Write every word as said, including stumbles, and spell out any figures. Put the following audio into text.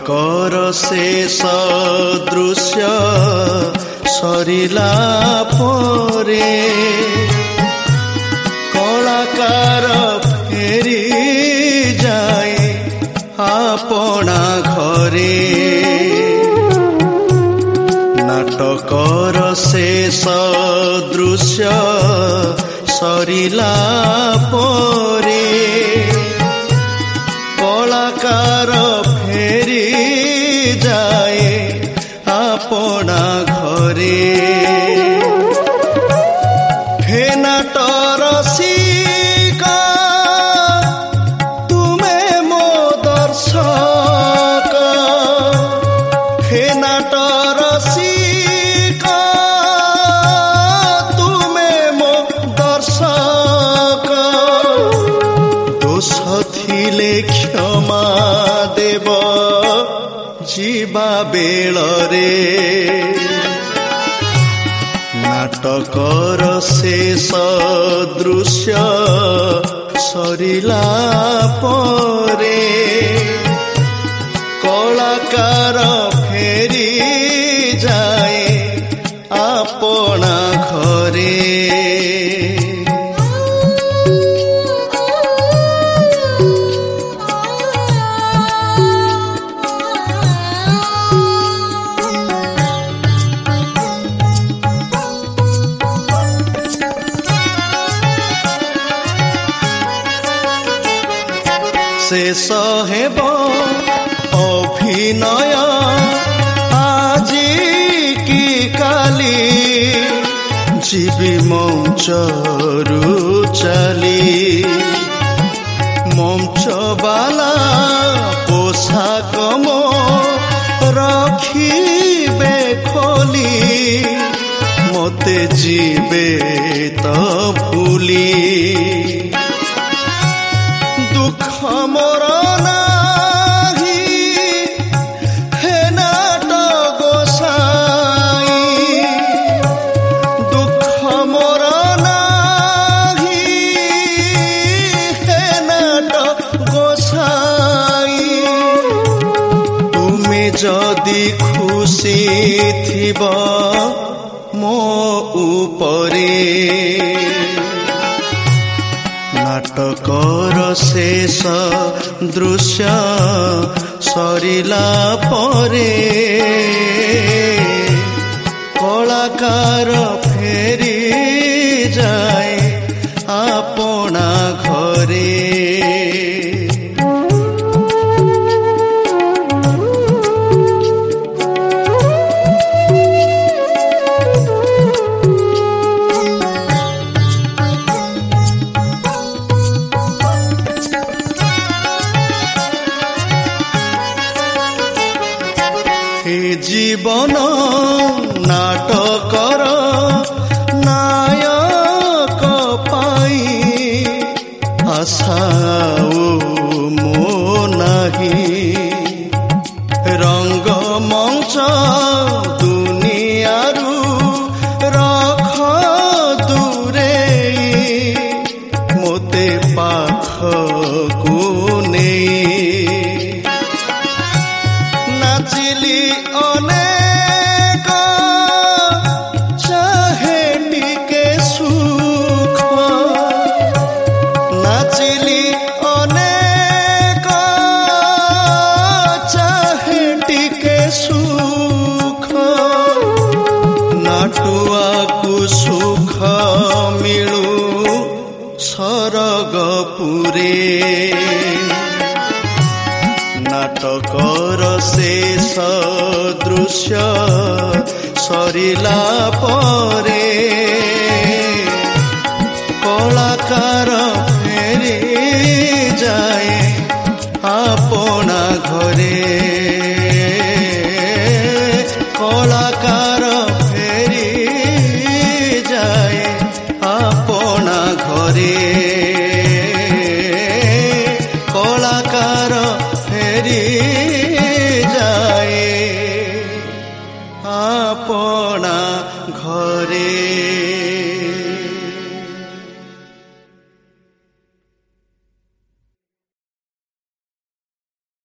ନାଟକର ଶେଷ ଦୃଶ୍ୟ ସରିଲା ପରେ କଳାକାର ଫେରି ଯାଏ ଆପଣା ଘରେ। ନାଟକର ଶେଷ ଦୃଶ୍ୟ ସରିଲା ପରେ କଳାକାର ଫେରି ଯାଏ ଆପଣା ଘରେ। ହେ ନାଟର ଶିକା ତୁମେ ମୋ ଦର୍ଶକ, ହେ ନାଟର ଶିକା ତୁମେ ମୋ ଦର୍ଶକ। ଦୋଷ ଥିଲେ କ୍ଷମା ଦେବ ଯିବା ବେଳରେ। ନାଟକର ଶେଷ ଦୃଶ୍ୟ ସରିଲା ପରେ କଳାକାର ଫେରି ଯାଏ ଆପଣା ଘରେ। ଶେଷ ହେବ ଅଭିନୟ ଆଜି କି କାଲି, ଯିବି ମଞ୍ଚରୁ ଚାଲି। ମଞ୍ଚବାଲା ପୋଷାକ ମୋ ରଖିବେ ଖୋଲି, ମୋତେ ଯିବେ ତ ଭୁଲି। ଦୁଃଖ ମୋର ନାହିଁ ହେ ନାଟ ଗୋସାଇଁ, ଦୁଃଖ ମୋର ନାହିଁ ହେ ନାଟ ଗୋସାଇଁ। ତୁମେ ଯଦି ଖୁସି ଥିବ ମୋ ଉପରେ, ନାଟକର ଶେଷ ଦୃଶ୍ୟ ସରିଲା ପରେ କଳାକାର ଫେରି ଯାଏ ଆପଣା ଘରେ। ଜୀବନ ନାଟକର ନାୟକ ପାଇଁ ଆଶା ମୋ ନାହିଁ। ରଙ୍ଗମଞ୍ଚ ଦୁନିଆରୁ ରଖ ଦୂରେଇ, ମୋତେ ପାଖକୁ ନେଇ। ନାଚିଲି ଅନେକ ଚାହେ ଟିକେ ସୁଖ, ନାଚିଲି ଅନେକ ଚାହେ ଟିକେ ସୁଖ। ନାଟୁଆକୁ ସୁଖ ମିଳୁ ସରଗପୁରେ। ନାଟକର ଶେଷ ଦୃଶ୍ୟ ସରିଲା ପରେ କଳାକାର ଫେରି ଯାଏ ଆପଣା ଘରେ।